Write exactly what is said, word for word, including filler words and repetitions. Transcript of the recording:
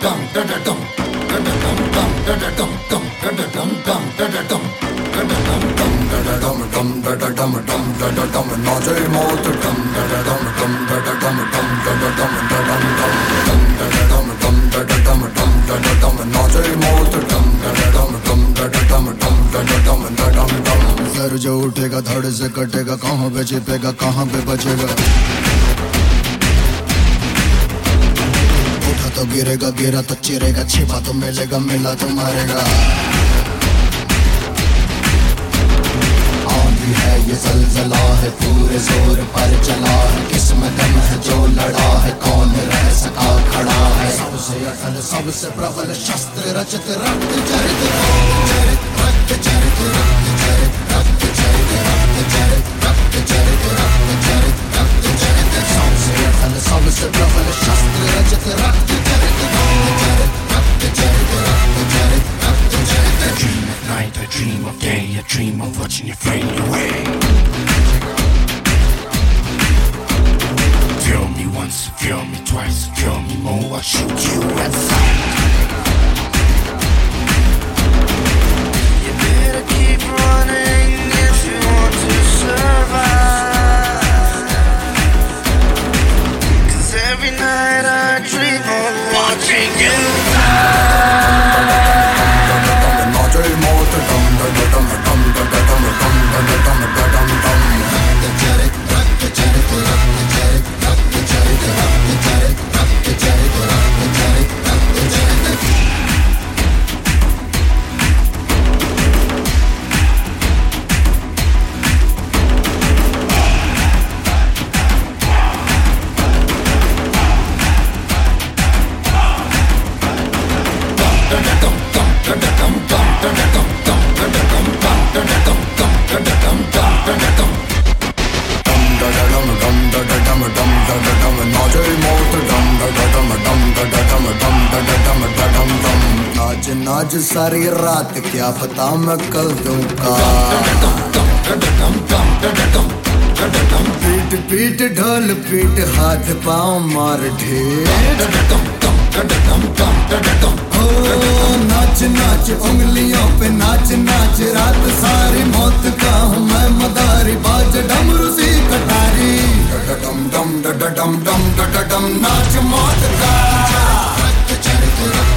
Sir जो उठेगा धड़ से कटेगा, कहाँ पे छिपेगा कहाँ पे बचेगा। उठा तो गिरेगा, गिरा तो चिरेगा, छिपा तो मिलेगा, मिला तो मारेगा। आंधी है ये ज़लज़ला है, पूरे जोर पर चला है, किसमें दम है जो लड़ा है, कौन रह सका खड़ा है। सबसे अटल सबसे प्रबल शस्त्र रचित, रक्त चरित चरित रक्त चरित रक्त चरित रक्त चरित रक्त चरित रक्त चरित रक्त चरित रक्त चरित। सबसे अटल सबसे प्रबल शस्त्र रचित, रक्त चरित रक्त चरित रक्त चरित रक्त चरित। I dream of night, I dream of day, I dream of watching you fade away. Feel me once, feel me twice, feel me more, I'll shoot you inside. You better keep running if you want to survive. 'Cause every night I dream of watching you आज सारी रात क्या पता मैं कल दूंगा। पीट पीट ढोल पीट, हाथ पाँव मार ढेर। ओ नाच नाच उंगलियों पे नाच नाच, रात सारी मौत का हूँ मैं मदारी, बाज डमरू सी कटारी। डम डम डम डम डम डम नाच मौत का।